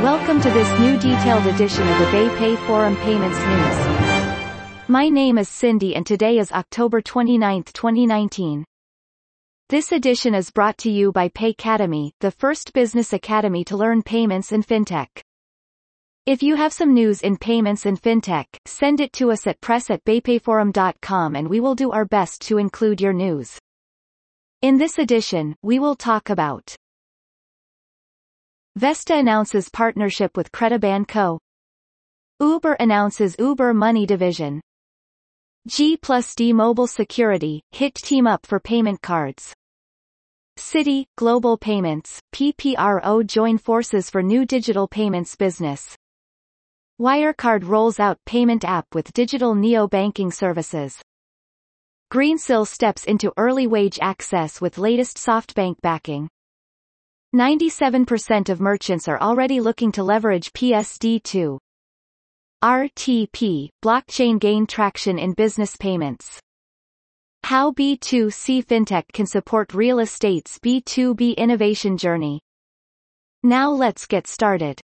Welcome to this new detailed edition of the BayPay Forum Payments News. My name is Cindy and today is October 29, 2019. This edition is brought to you by Paycademy, the first business academy to learn payments and fintech. If you have some news in payments and fintech, send it to us at press@baypayforum.com and we will do our best to include your news. In this edition, we will talk about Vesta announces partnership with Credibanco. Uber announces Uber Money division. G+D Mobile Security, HIT team up for payment cards. Citi, Global Payments, PPRO join forces for new digital payments business. Wirecard rolls out payment app with digital neo-banking services. Greensill steps into early wage access with latest SoftBank backing. 97% of merchants are already looking to leverage PSD2. RTP, blockchain gain traction in business payments. How B2C fintech can support real estate's B2B innovation journey. Now let's get started.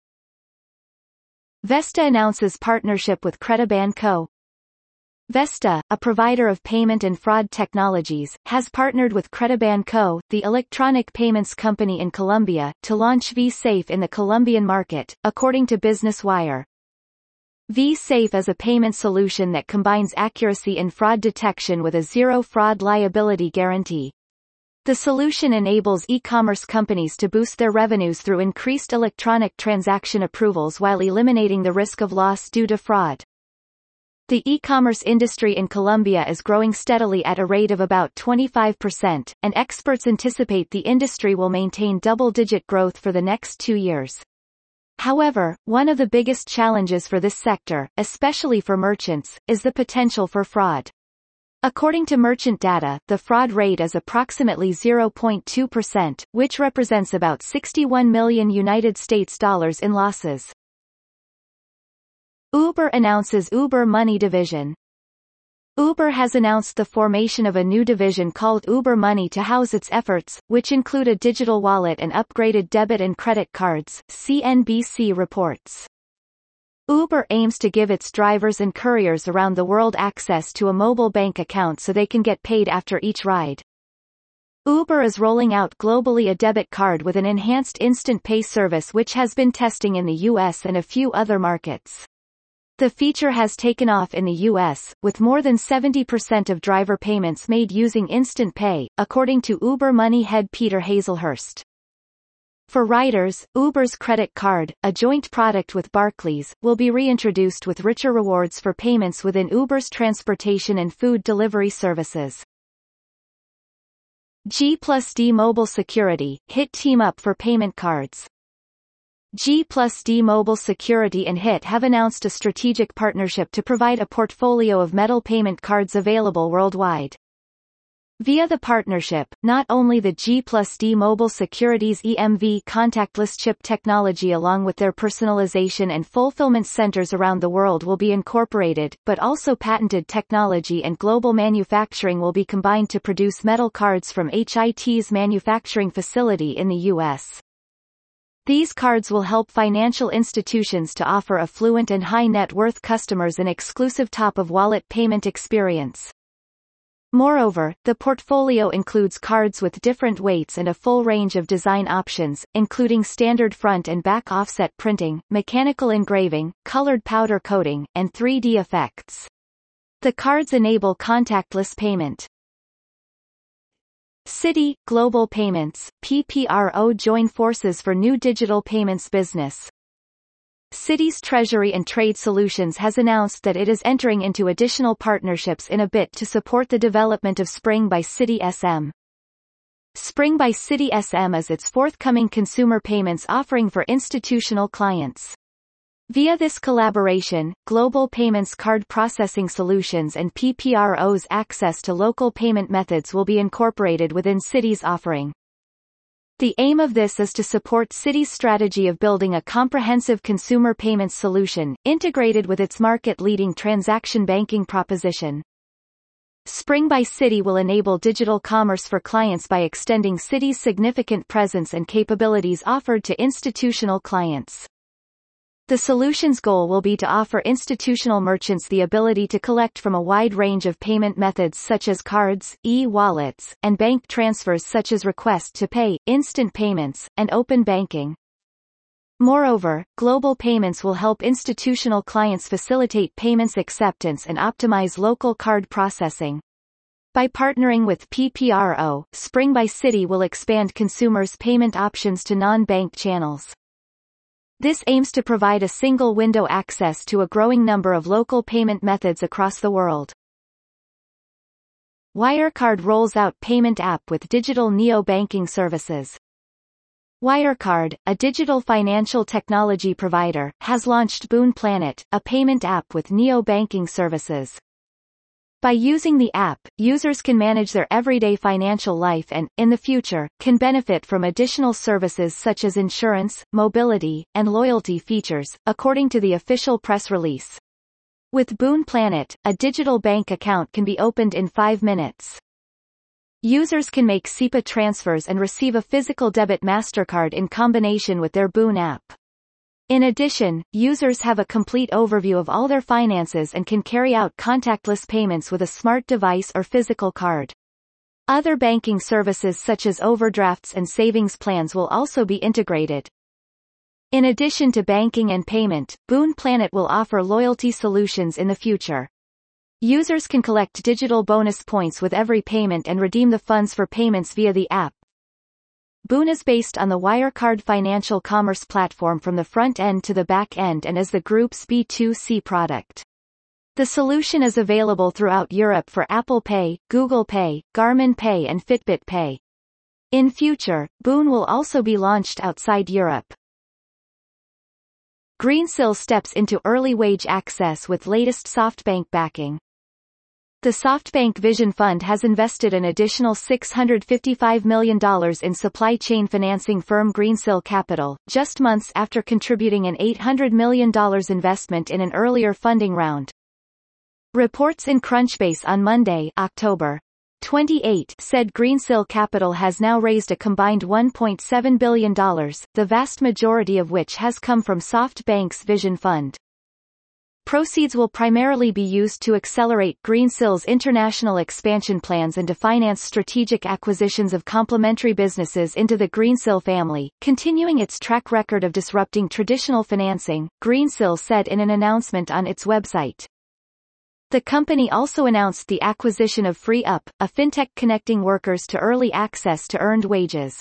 Vesta announces partnership with Credibanco. Vesta, a provider of payment and fraud technologies, has partnered with Credibanco, the electronic payments company in Colombia, to launch vSafe in the Colombian market, according to Business Wire. vSafe is a payment solution that combines accuracy in fraud detection with a zero fraud liability guarantee. The solution enables e-commerce companies to boost their revenues through increased electronic transaction approvals while eliminating the risk of loss due to fraud. The e-commerce industry in Colombia is growing steadily at a rate of about 25%, and experts anticipate the industry will maintain double-digit growth for the next 2 years. However, one of the biggest challenges for this sector, especially for merchants, is the potential for fraud. According to merchant data, the fraud rate is approximately 0.2%, which represents about $61 million in losses. Uber announces Uber Money division. Uber has announced the formation of a new division called Uber Money to house its efforts, which include a digital wallet and upgraded debit and credit cards, CNBC reports. Uber aims to give its drivers and couriers around the world access to a mobile bank account so they can get paid after each ride. Uber is rolling out globally a debit card with an enhanced instant pay service which has been testing in the US and a few other markets. The feature has taken off in the US, with more than 70% of driver payments made using instant pay, according to Uber Money head Peter Hazelhurst. For riders, Uber's credit card, a joint product with Barclays, will be reintroduced with richer rewards for payments within Uber's transportation and food delivery services. G+D Mobile Security, HIT team up for payment cards. G+D Mobile Security and HIT have announced a strategic partnership to provide a portfolio of metal payment cards available worldwide. Via the partnership, not only the G+D Mobile Security's EMV contactless chip technology along with their personalization and fulfillment centers around the world will be incorporated, but also patented technology and global manufacturing will be combined to produce metal cards from HIT's manufacturing facility in the US. These cards will help financial institutions to offer affluent and high-net-worth customers an exclusive top-of-wallet payment experience. Moreover, the portfolio includes cards with different weights and a full range of design options, including standard front and back offset printing, mechanical engraving, colored powder coating, and 3D effects. The cards enable contactless payment. Citi, Global Payments, PPRO join forces for new digital payments business. Citi's Treasury and Trade Solutions has announced that it is entering into additional partnerships in a bid to support the development of Spring by Citi SM. Spring by Citi SM is its forthcoming consumer payments offering for institutional clients. Via this collaboration, Global Payments Card Processing Solutions and PPRO's access to local payment methods will be incorporated within Citi's offering. The aim of this is to support Citi's strategy of building a comprehensive consumer payments solution, integrated with its market-leading transaction banking proposition. Spring by Citi will enable digital commerce for clients by extending Citi's significant presence and capabilities offered to institutional clients. The solution's goal will be to offer institutional merchants the ability to collect from a wide range of payment methods such as cards, e-wallets, and bank transfers such as request to pay, instant payments, and open banking. Moreover, global payments will help institutional clients facilitate payments acceptance and optimize local card processing. By partnering with PPRO, Spring by Citi will expand consumers' payment options to non-bank channels. This aims to provide a single window access to a growing number of local payment methods across the world. Wirecard rolls out payment app with digital neo-banking services. Wirecard, a digital financial technology provider, has launched Boon Planet, a payment app with neo-banking services. By using the app, users can manage their everyday financial life and, in the future, can benefit from additional services such as insurance, mobility, and loyalty features, according to the official press release. With Boon Planet, a digital bank account can be opened in 5 minutes. Users can make SEPA transfers and receive a physical debit MasterCard in combination with their Boon app. In addition, users have a complete overview of all their finances and can carry out contactless payments with a smart device or physical card. Other banking services such as overdrafts and savings plans will also be integrated. In addition to banking and payment, Boon Planet will offer loyalty solutions in the future. Users can collect digital bonus points with every payment and redeem the funds for payments via the app. Boon is based on the Wirecard financial commerce platform from the front end to the back end and is the group's B2C product. The solution is available throughout Europe for Apple Pay, Google Pay, Garmin Pay and Fitbit Pay. In future, Boon will also be launched outside Europe. Greensill steps into early wage access with latest SoftBank backing. The SoftBank Vision Fund has invested an additional $655 million in supply chain financing firm Greensill Capital, just months after contributing an $800 million investment in an earlier funding round. Reports in Crunchbase on Monday, October 28, said Greensill Capital has now raised a combined $1.7 billion, the vast majority of which has come from SoftBank's Vision Fund. Proceeds will primarily be used to accelerate Greensill's international expansion plans and to finance strategic acquisitions of complementary businesses into the Greensill family, continuing its track record of disrupting traditional financing, Greensill said in an announcement on its website. The company also announced the acquisition of FreeUp, a fintech connecting workers to early access to earned wages.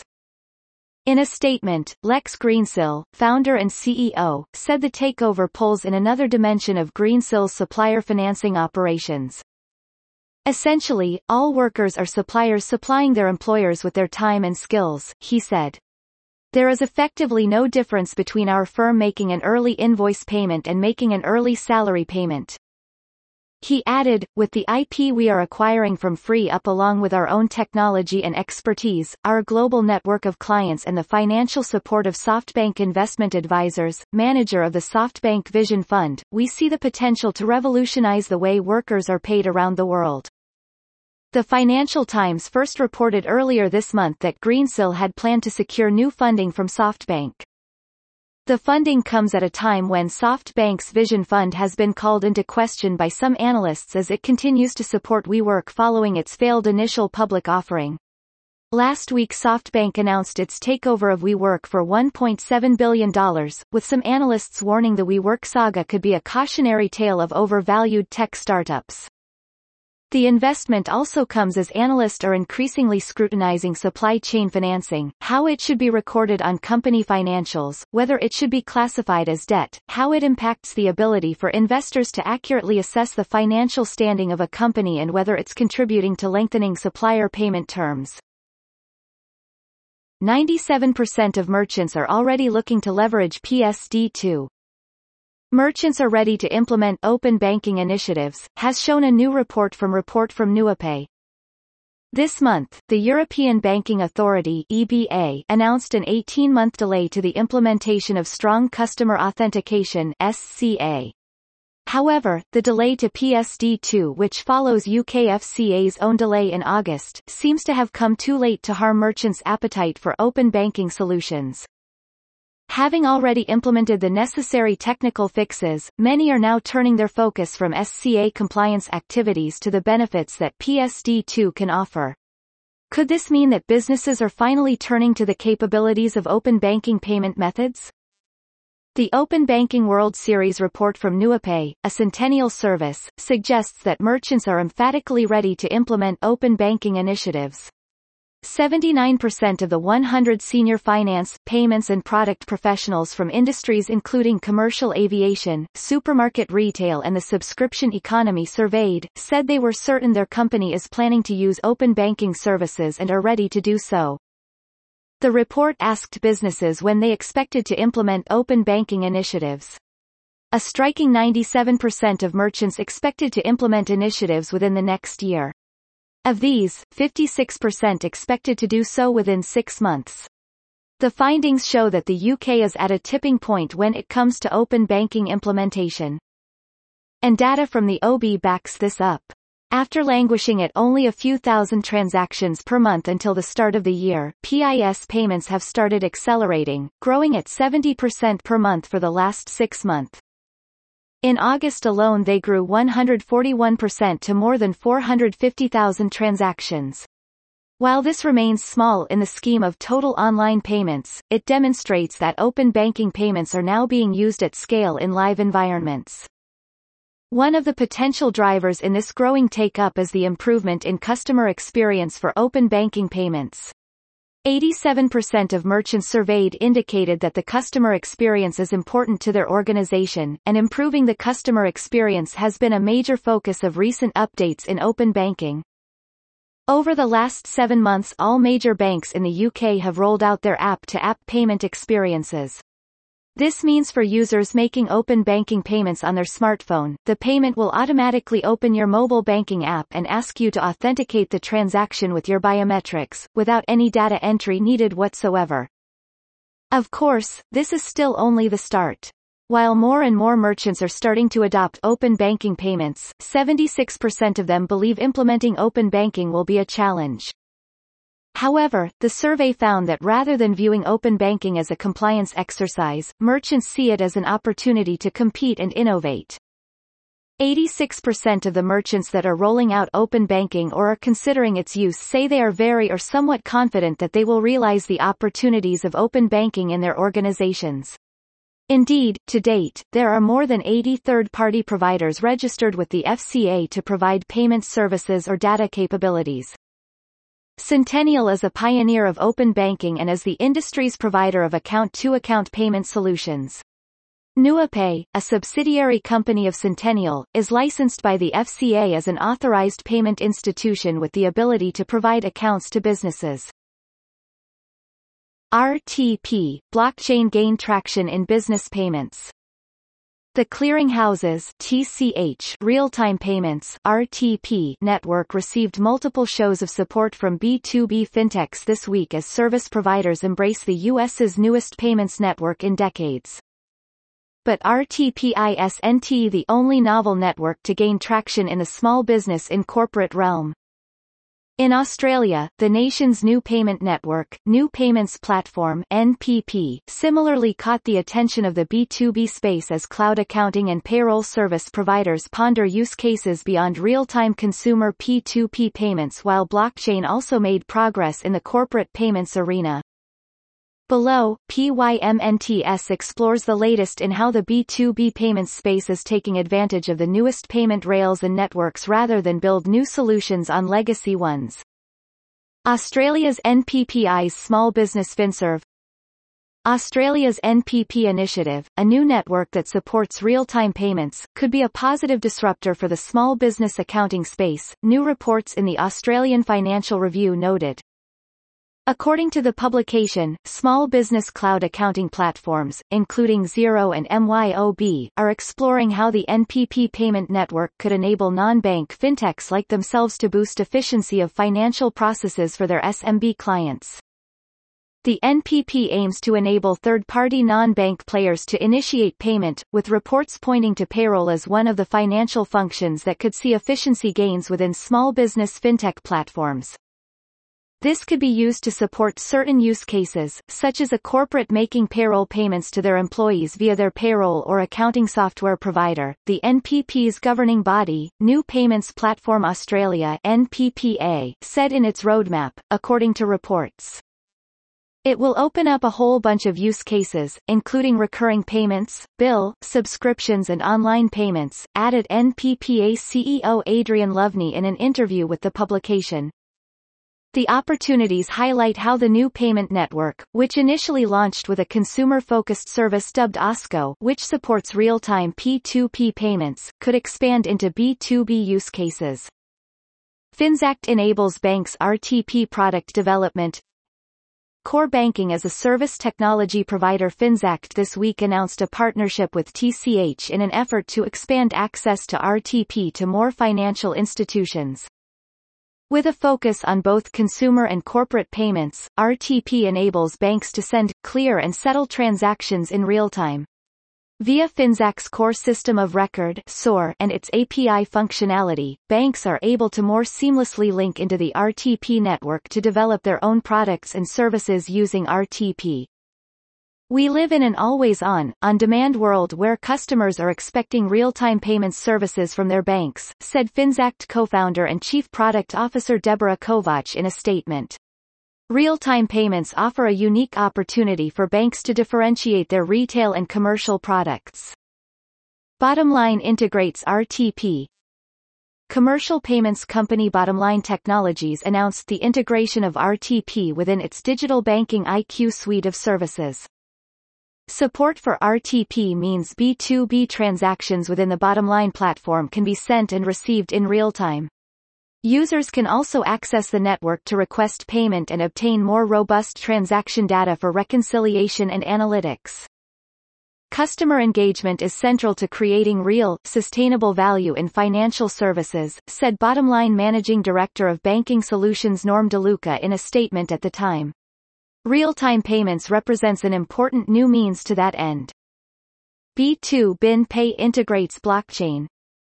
In a statement, Lex Greensill, founder and CEO, said the takeover pulls in another dimension of Greensill's supplier financing operations. Essentially, all workers are suppliers supplying their employers with their time and skills, he said. There is effectively no difference between our firm making an early invoice payment and making an early salary payment. He added, with the IP we are acquiring from FreeUp along with our own technology and expertise, our global network of clients and the financial support of SoftBank Investment Advisors, manager of the SoftBank Vision Fund, we see the potential to revolutionize the way workers are paid around the world. The Financial Times first reported earlier this month that Greensill had planned to secure new funding from SoftBank. The funding comes at a time when SoftBank's Vision Fund has been called into question by some analysts as it continues to support WeWork following its failed initial public offering. Last week SoftBank announced its takeover of WeWork for $1.7 billion, with some analysts warning the WeWork saga could be a cautionary tale of overvalued tech startups. The investment also comes as analysts are increasingly scrutinizing supply chain financing, how it should be recorded on company financials, whether it should be classified as debt, how it impacts the ability for investors to accurately assess the financial standing of a company and whether it's contributing to lengthening supplier payment terms. 97% of merchants are already looking to leverage PSD2. Merchants are ready to implement open banking initiatives, has shown a new report from Nuapay. This month, the European Banking Authority (EBA) announced an 18-month delay to the implementation of Strong Customer Authentication (SCA). However, the delay to PSD2, which follows UKFCA's own delay in August, seems to have come too late to harm merchants' appetite for open banking solutions. Having already implemented the necessary technical fixes, many are now turning their focus from SCA compliance activities to the benefits that PSD2 can offer. Could this mean that businesses are finally turning to the capabilities of open banking payment methods? The Open Banking World Series report from Nuapay, a Centennial service, suggests that merchants are emphatically ready to implement open banking initiatives. 79% of the 100 senior finance, payments and product professionals from industries including commercial aviation, supermarket retail and the subscription economy surveyed, said they were certain their company is planning to use open banking services and are ready to do so. The report asked businesses when they expected to implement open banking initiatives. A striking 97% of merchants expected to implement initiatives within the next year. Of these, 56% expected to do so within 6 months. The findings show that the UK is at a tipping point when it comes to open banking implementation. And data from the OB backs this up. After languishing at only a few thousand transactions per month until the start of the year, PIS payments have started accelerating, growing at 70% per month for the last 6 months. In August alone they grew 141% to more than 450,000 transactions. While this remains small in the scheme of total online payments, it demonstrates that open banking payments are now being used at scale in live environments. One of the potential drivers in this growing take-up is the improvement in customer experience for open banking payments. 87% of merchants surveyed indicated that the customer experience is important to their organization, and improving the customer experience has been a major focus of recent updates in open banking. Over the last 7 months, all major banks in the UK have rolled out their app-to-app payment experiences. This means for users making open banking payments on their smartphone, the payment will automatically open your mobile banking app and ask you to authenticate the transaction with your biometrics, without any data entry needed whatsoever. Of course, this is still only the start. While more and more merchants are starting to adopt open banking payments, 76% of them believe implementing open banking will be a challenge. However, the survey found that rather than viewing open banking as a compliance exercise, merchants see it as an opportunity to compete and innovate. 86% of the merchants that are rolling out open banking or are considering its use say they are very or somewhat confident that they will realize the opportunities of open banking in their organizations. Indeed, to date, there are more than 80 third-party providers registered with the FCA to provide payment services or data capabilities. Centennial is a pioneer of open banking and is the industry's provider of account-to-account payment solutions. Nuapay, a subsidiary company of Centennial, is licensed by the FCA as an authorized payment institution with the ability to provide accounts to businesses. RTP, blockchain gained traction in business payments. The Clearinghouses (TCH) Real-Time Payments (RTP) network received multiple shows of support from B2B fintechs this week as service providers embrace the US's newest payments network in decades. But RTP isn't the only novel network to gain traction in the small business in corporate realm. In Australia, the nation's new payment network, New Payments Platform (NPP), similarly caught the attention of the B2B space as cloud accounting and payroll service providers ponder use cases beyond real-time consumer P2P payments, while blockchain also made progress in the corporate payments arena. Below, PYMNTS explores the latest in how the B2B payments space is taking advantage of the newest payment rails and networks rather than build new solutions on legacy ones. Australia's NPPI's Small Business FinServe. Australia's NPP initiative, a new network that supports real-time payments, could be a positive disruptor for the small business accounting space, new reports in the Australian Financial Review noted. According to the publication, small business cloud accounting platforms, including Xero and MYOB, are exploring how the NPP payment network could enable non-bank fintechs like themselves to boost efficiency of financial processes for their SMB clients. The NPP aims to enable third-party non-bank players to initiate payment, with reports pointing to payroll as one of the financial functions that could see efficiency gains within small business fintech platforms. This could be used to support certain use cases, such as a corporate making payroll payments to their employees via their payroll or accounting software provider. The NPP's governing body, New Payments Platform Australia (NPPA), said in its roadmap, according to reports. It will open up a whole bunch of use cases, including recurring payments, bill, subscriptions and online payments, added NPPA CEO Adrian Loveney in an interview with the publication. The opportunities highlight how the new payment network, which initially launched with a consumer-focused service dubbed OSCO, which supports real-time P2P payments, could expand into B2B use cases. Finxact enables banks' RTP product development. Core banking as a service technology provider Finxact this week announced a partnership with TCH in an effort to expand access to RTP to more financial institutions. With a focus on both consumer and corporate payments, RTP enables banks to send, clear and settle transactions in real time. Via Finxact's core system of record (SOR) and its API functionality, banks are able to more seamlessly link into the RTP network to develop their own products and services using RTP. We live in an always-on, on-demand world where customers are expecting real-time payments services from their banks, said Finxact co-founder and Chief Product Officer Deborah Kovac in a statement. Real-time payments offer a unique opportunity for banks to differentiate their retail and commercial products. Bottomline integrates RTP. Commercial payments company Bottomline Technologies announced the integration of RTP within its digital banking IQ suite of services. Support for RTP means B2B transactions within the Bottomline platform can be sent and received in real time. Users can also access the network to request payment and obtain more robust transaction data for reconciliation and analytics. Customer engagement is central to creating real, sustainable value in financial services, said Bottomline Managing Director of Banking Solutions Norm DeLuca in a statement at the time. Real-time payments represents an important new means to that end. B2Bin Pay integrates blockchain.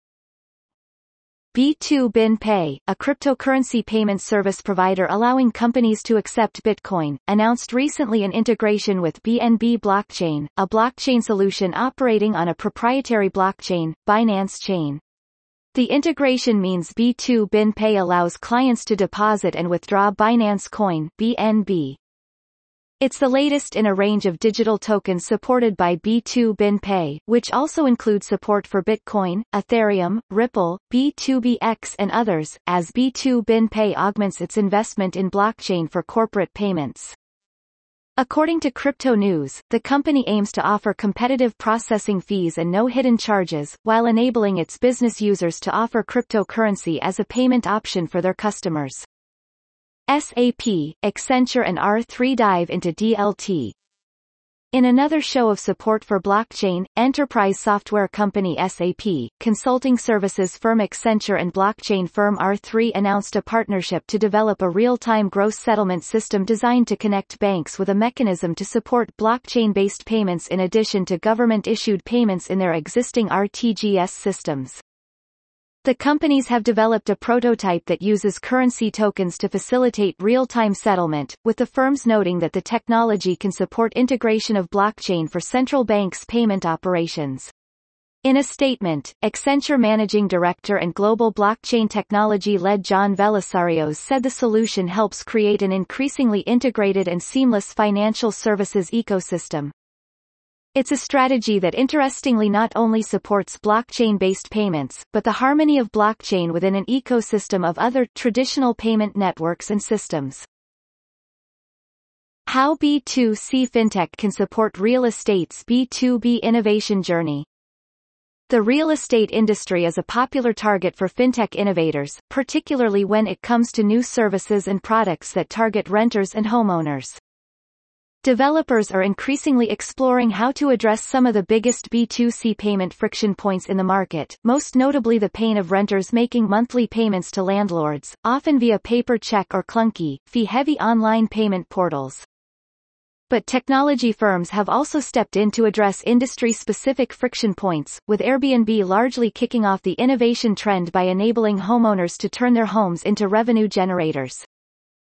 B2Bin Pay, a cryptocurrency payment service provider allowing companies to accept Bitcoin, announced recently an integration with BNB Blockchain, a blockchain solution operating on a proprietary blockchain, Binance Chain. The integration means B2Bin Pay allows clients to deposit and withdraw Binance Coin, BNB. It's the latest in a range of digital tokens supported by B2Bin Pay, which also include support for Bitcoin, Ethereum, Ripple, B2BX and others, as B2Bin Pay augments its investment in blockchain for corporate payments. According to Crypto News, the company aims to offer competitive processing fees and no hidden charges, while enabling its business users to offer cryptocurrency as a payment option for their customers. SAP, Accenture and R3 dive into DLT. In another show of support for blockchain, enterprise software company SAP, consulting services firm Accenture and blockchain firm R3 announced a partnership to develop a real-time gross settlement system designed to connect banks with a mechanism to support blockchain-based payments in addition to government-issued payments in their existing RTGS systems. The companies have developed a prototype that uses currency tokens to facilitate real-time settlement, with the firms noting that the technology can support integration of blockchain for central banks' payment operations. In a statement, Accenture Managing Director and Global Blockchain Technology lead John Velisarios said the solution helps create an increasingly integrated and seamless financial services ecosystem. It's a strategy that interestingly not only supports blockchain-based payments, but the harmony of blockchain within an ecosystem of other, traditional payment networks and systems. How B2C FinTech can support real estate's B2B innovation journey. The real estate industry is a popular target for FinTech innovators, particularly when it comes to new services and products that target renters and homeowners. Developers are increasingly exploring how to address some of the biggest B2C payment friction points in the market, most notably the pain of renters making monthly payments to landlords, often via paper check or clunky, fee-heavy online payment portals. But technology firms have also stepped in to address industry-specific friction points, with Airbnb largely kicking off the innovation trend by enabling homeowners to turn their homes into revenue generators.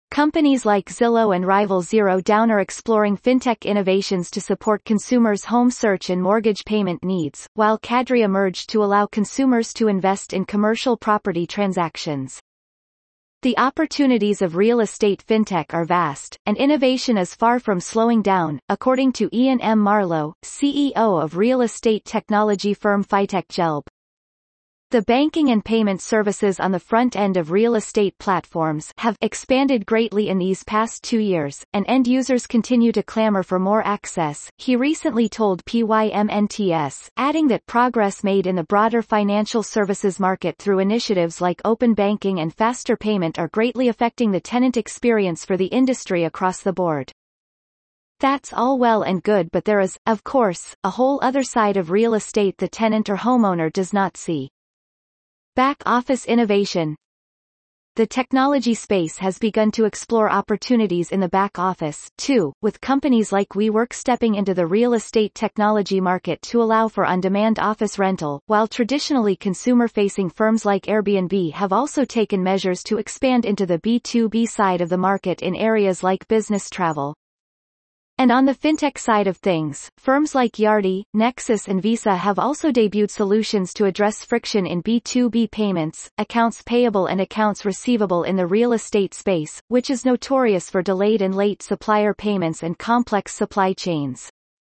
Companies like Zillow and Rival Zero Down are exploring fintech innovations to support consumers' home search and mortgage payment needs, while Cadre merged to allow consumers to invest in commercial property transactions. The opportunities of real estate fintech are vast, and innovation is far from slowing down, according to Ian M. Marlowe, CEO of real estate technology firm FitechJelb. The banking and payment services on the front end of real estate platforms have expanded greatly in these past 2 years, and end users continue to clamor for more access, he recently told PYMNTS, adding that progress made in the broader financial services market through initiatives like open banking and faster payment are greatly affecting the tenant experience for the industry across the board. That's all well and good, but there is, of course, a whole other side of real estate the tenant or homeowner does not see. Back-office innovation. The technology space has begun to explore opportunities in the back office, too, with companies like WeWork stepping into the real estate technology market to allow for on-demand office rental, while traditionally consumer-facing firms like Airbnb have also taken measures to expand into the B2B side of the market in areas like business travel. And on the fintech side of things, firms like Yardi, Nexus and Visa have also debuted solutions to address friction in B2B payments, accounts payable and accounts receivable in the real estate space, which is notorious for delayed and late supplier payments and complex supply chains.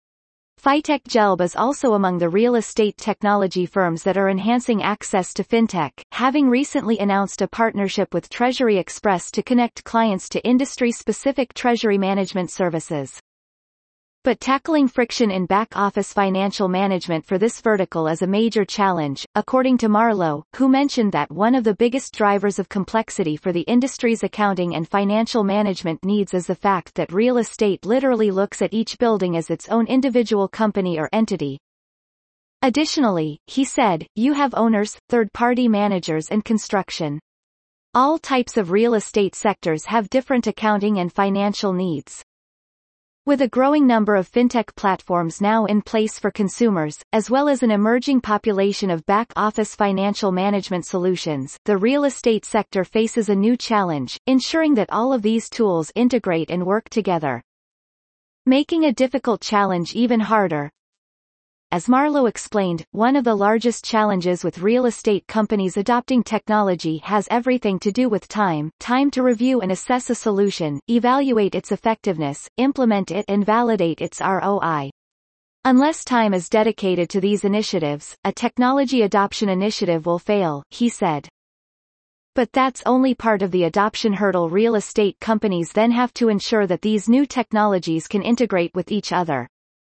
FitechJelb is also among the real estate technology firms that are enhancing access to fintech, having recently announced a partnership with Treasury Express to connect clients to industry-specific treasury management services. But tackling friction in back-office financial management for this vertical is a major challenge, according to Marlowe, who mentioned that one of the biggest drivers of complexity for the industry's accounting and financial management needs is the fact that real estate literally looks at each building as its own individual company or entity. Additionally, he said, you have owners, third-party managers and construction. All types of real estate sectors have different accounting and financial needs. With a growing number of fintech platforms now in place for consumers, as well as an emerging population of back-office financial management solutions, the real estate sector faces a new challenge, ensuring that all of these tools integrate and work together. Making a difficult challenge even harder. As Marlowe explained, one of the largest challenges with real estate companies adopting technology has everything to do with time to review and assess a solution, evaluate its effectiveness, implement it and validate its ROI. Unless time is dedicated to these initiatives, a technology adoption initiative will fail, he said. But that's only part of the adoption hurdle. Real estate companies then have to ensure that these new technologies can integrate with each other.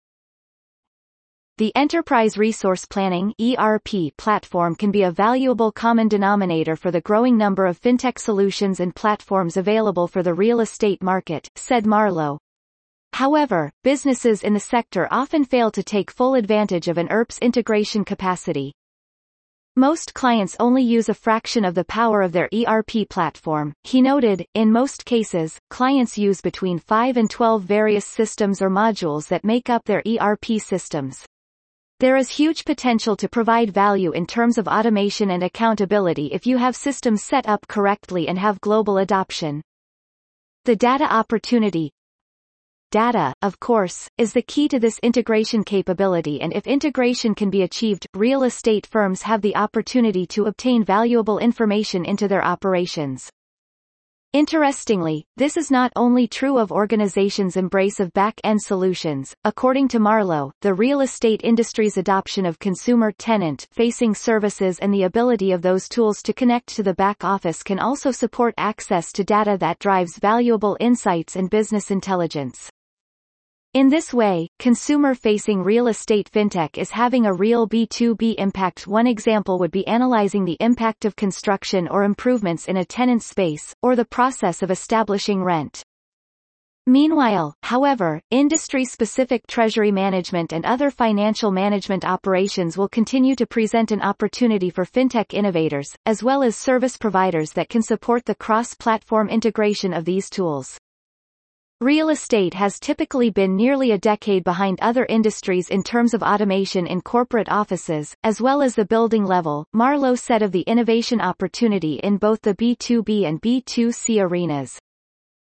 The Enterprise Resource Planning (ERP) platform can be a valuable common denominator for the growing number of fintech solutions and platforms available for the real estate market, said Marlowe. However, businesses in the sector often fail to take full advantage of an ERP's integration capacity. Most clients only use a fraction of the power of their ERP platform, he noted. In most cases, clients use between 5 and 12 various systems or modules that make up their ERP systems. There is huge potential to provide value in terms of automation and accountability if you have systems set up correctly and have global adoption. The data opportunity. Data, of course, is the key to this integration capability, and if integration can be achieved, real estate firms have the opportunity to obtain valuable information into their operations. Interestingly, this is not only true of organizations' embrace of back-end solutions. According to Marlowe, the real estate industry's adoption of consumer tenant-facing services and the ability of those tools to connect to the back office can also support access to data that drives valuable insights and business intelligence. In this way, consumer-facing real estate fintech is having a real B2B impact. One example would be analyzing the impact of construction or improvements in a tenant's space, or the process of establishing rent. Meanwhile, however, industry-specific treasury management and other financial management operations will continue to present an opportunity for fintech innovators, as well as service providers that can support the cross-platform integration of these tools. Real estate has typically been nearly a decade behind other industries in terms of automation in corporate offices, as well as the building level, Marlowe said of the innovation opportunity in both the B2B and B2C arenas.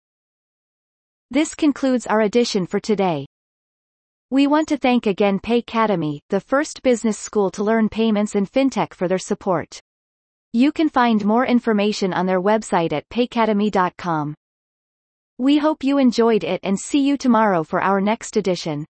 This concludes our edition for today. We want to thank again Paycademy, the first business school to learn payments and fintech, for their support. You can find more information on their website at paycademy.com. We hope you enjoyed it and see you tomorrow for our next edition.